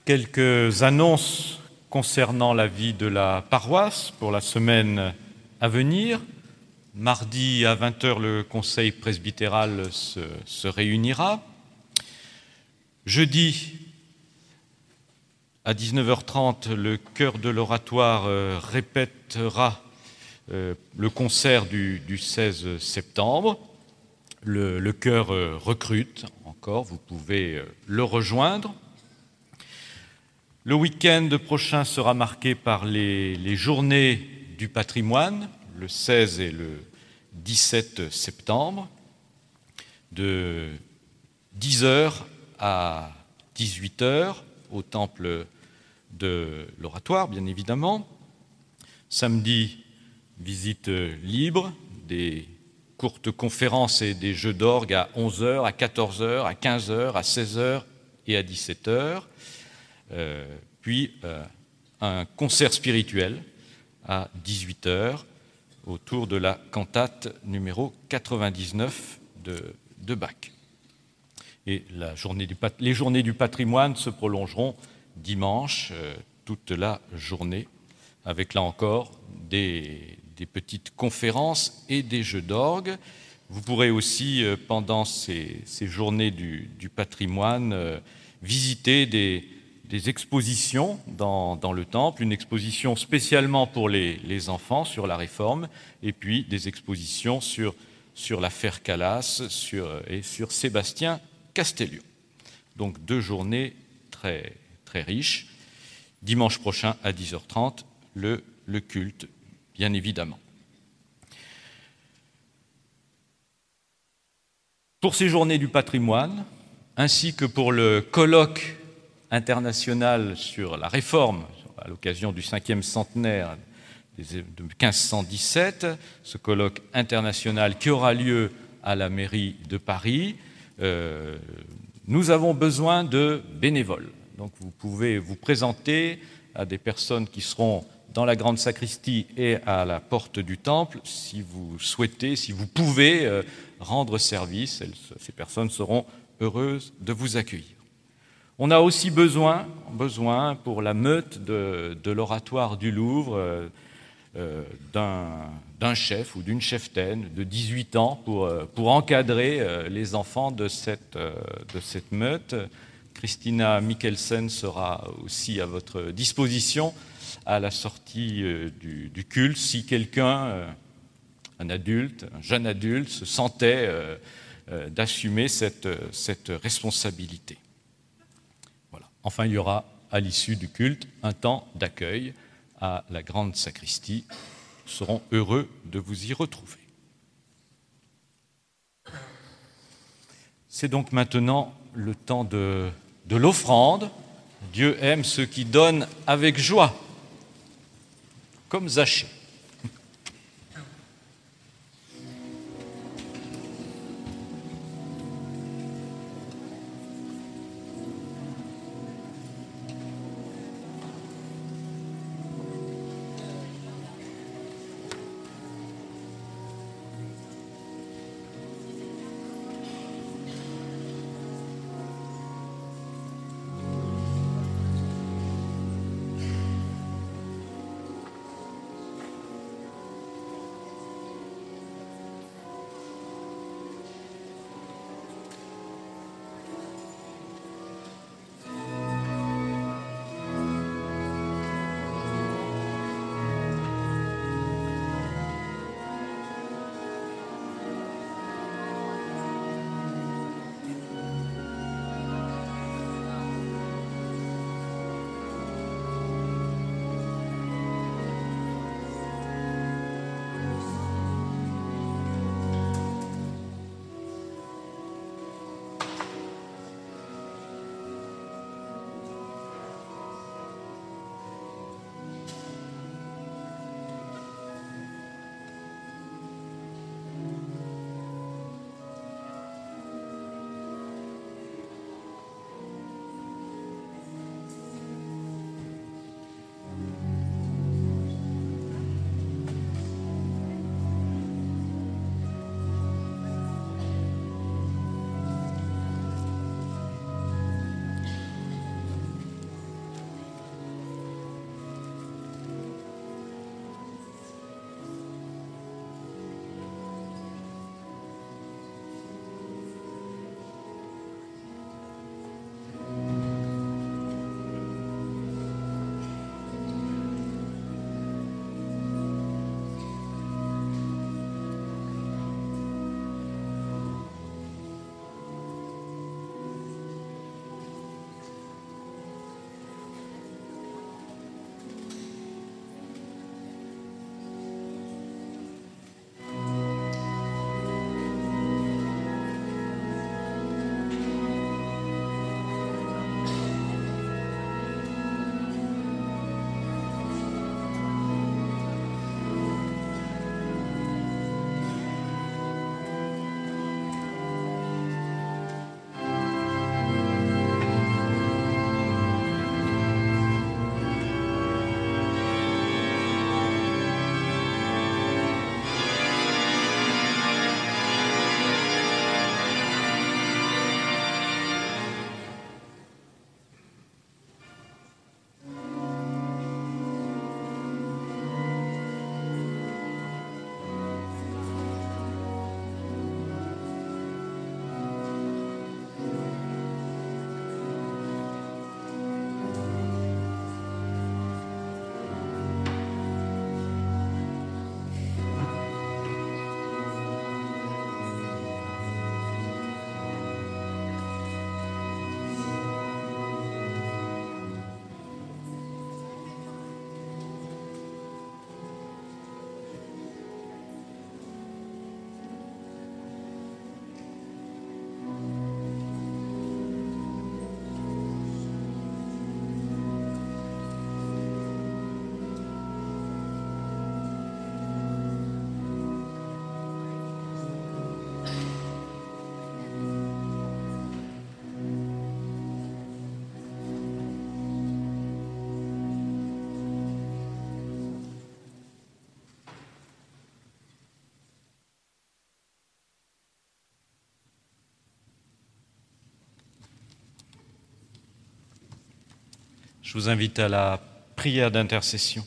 G: Quelques annonces concernant la vie de la paroisse pour la semaine à venir. Mardi à 20h, le conseil presbytéral se réunira. Jeudi, à 19h30, le chœur de l'oratoire répétera le concert du 16 septembre. Le chœur recrute encore, vous pouvez le rejoindre. Le week-end prochain sera marqué par les journées du patrimoine, le 16 et le 17 septembre, de 10h à 18h au temple de l'oratoire, bien évidemment. Samedi, visite libre, des courtes conférences et des jeux d'orgue à 11h, à 14h, à 15h, à 16h et à 17h. Puis un concert spirituel à 18h autour de la cantate numéro 99 de Bach. Et les journées du patrimoine se prolongeront dimanche, toute la journée, avec là encore des petites conférences et des jeux d'orgue. Vous pourrez aussi, pendant ces journées du patrimoine, visiter des expositions dans le temple, une exposition spécialement pour les enfants sur la Réforme, et puis des expositions sur l'affaire Calas et sur Sébastien Castellion. Donc 2 journées très, très riches. Dimanche prochain à 10h30, le culte, bien évidemment. Pour ces journées du patrimoine, ainsi que pour le colloque international sur la Réforme, à l'occasion du 5e centenaire de 1517, ce colloque international qui aura lieu à la mairie de Paris, nous avons besoin de bénévoles. Donc vous pouvez vous présenter à des personnes qui seront dans la grande sacristie et à la porte du temple, si vous souhaitez, si vous pouvez rendre service. Ces personnes seront heureuses de vous accueillir. On a aussi besoin pour la meute de l'oratoire du Louvre d'un chef ou d'une cheftaine de 18 ans pour encadrer les enfants de cette meute. Christina Mikkelsen sera aussi à votre disposition à la sortie du culte si quelqu'un, un jeune adulte, se sentait d'assumer cette responsabilité. Voilà. Enfin, il y aura à l'issue du culte un temps d'accueil à la grande sacristie. Nous serons heureux de vous y retrouver. C'est donc maintenant le temps de l'offrande. Dieu aime ceux qui donnent avec joie, comme Zachée. Je vous invite à la prière d'intercession.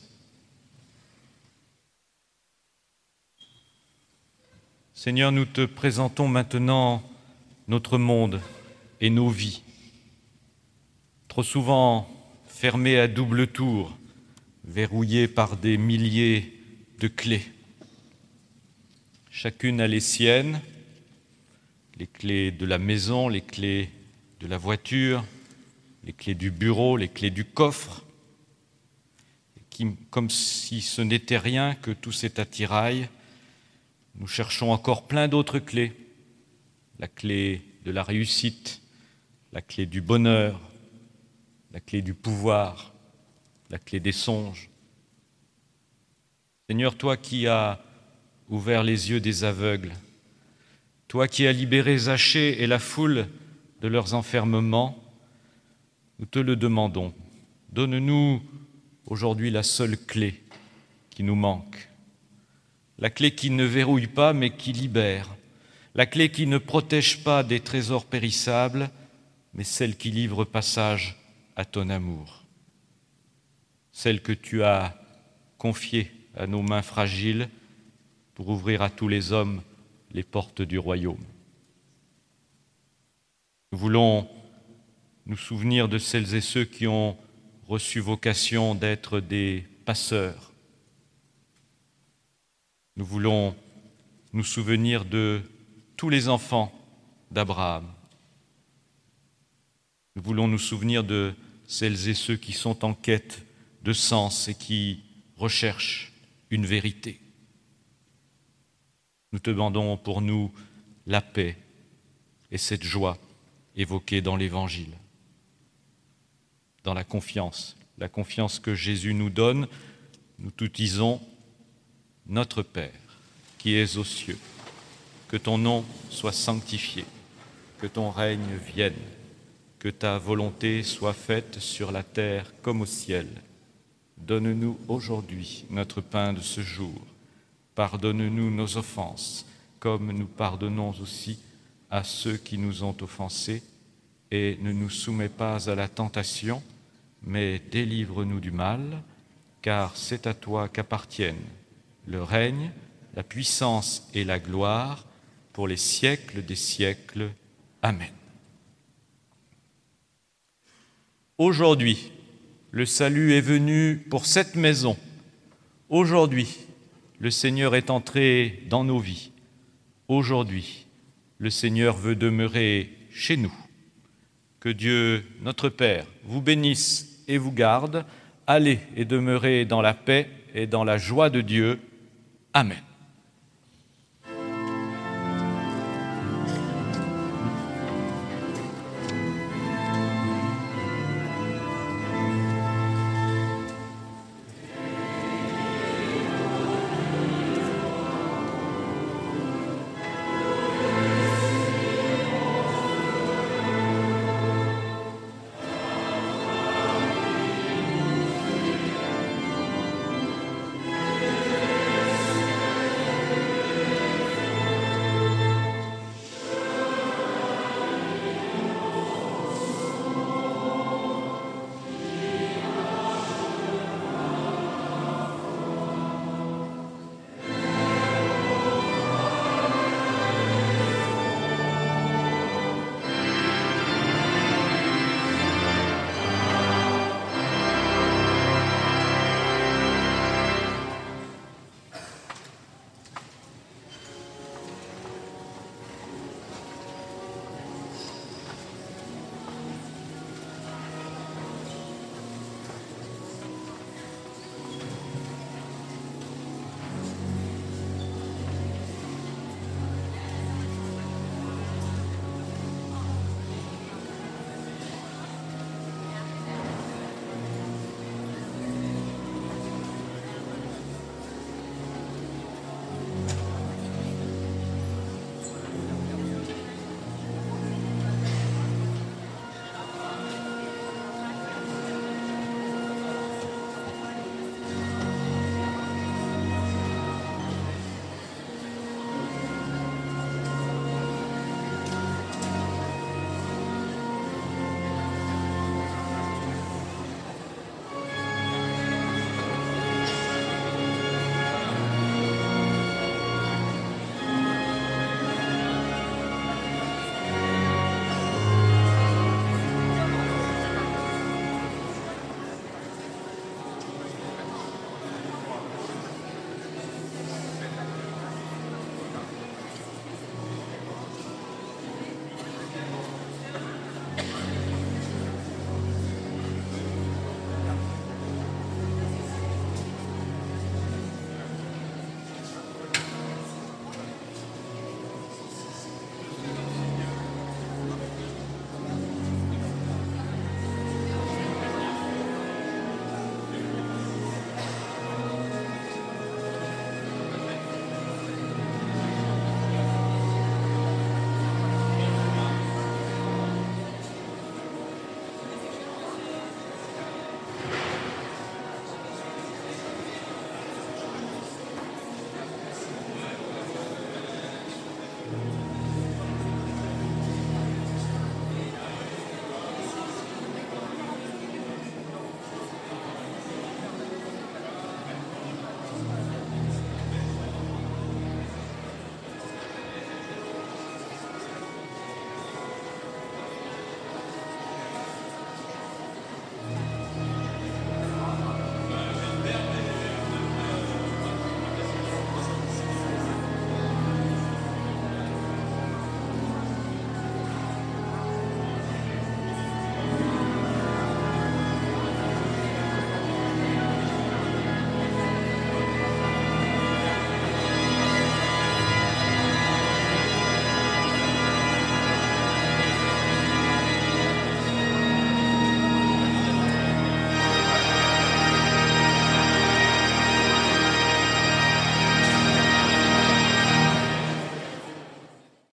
G: Seigneur, nous te présentons maintenant notre monde et nos vies, trop souvent fermés à double tour, verrouillés par des milliers de clés. Chacune a les siennes, les clés de la maison, les clés de la voiture, les clés du bureau, les clés du coffre, qui, comme si ce n'était rien que tout cet attirail, nous cherchons encore plein d'autres clés, la clé de la réussite, la clé du bonheur, la clé du pouvoir, la clé des songes. Seigneur, toi qui as ouvert les yeux des aveugles, toi qui as libéré Zachée et la foule de leurs enfermements, nous te le demandons. Donne-nous aujourd'hui la seule clé qui nous manque, la clé qui ne verrouille pas mais qui libère, la clé qui ne protège pas des trésors périssables, mais celle qui livre passage à ton amour, celle que tu as confiée à nos mains fragiles pour ouvrir à tous les hommes les portes du royaume. Nous voulons nous souvenir de celles et ceux qui ont reçu vocation d'être des passeurs. Nous voulons nous souvenir de tous les enfants d'Abraham. Nous voulons nous souvenir de celles et ceux qui sont en quête de sens et qui recherchent une vérité. Nous te demandons pour nous la paix et cette joie évoquée dans l'Évangile, dans la confiance que Jésus nous donne. Nous te disons, notre Père, qui es aux cieux, que ton nom soit sanctifié, que ton règne vienne, que ta volonté soit faite sur la terre comme au ciel. Donne-nous aujourd'hui notre pain de ce jour. Pardonne-nous nos offenses, comme nous pardonnons aussi à ceux qui nous ont offensés, et ne nous soumets pas à la tentation, mais délivre-nous du mal, car c'est à toi qu'appartiennent le règne, la puissance et la gloire pour les siècles des siècles. Amen. Aujourd'hui, le salut est venu pour cette maison. Aujourd'hui, le Seigneur est entré dans nos vies. Aujourd'hui, le Seigneur veut demeurer chez nous. Que Dieu, notre Père, vous bénisse et vous garde. Allez et demeurez dans la paix et dans la joie de Dieu. Amen.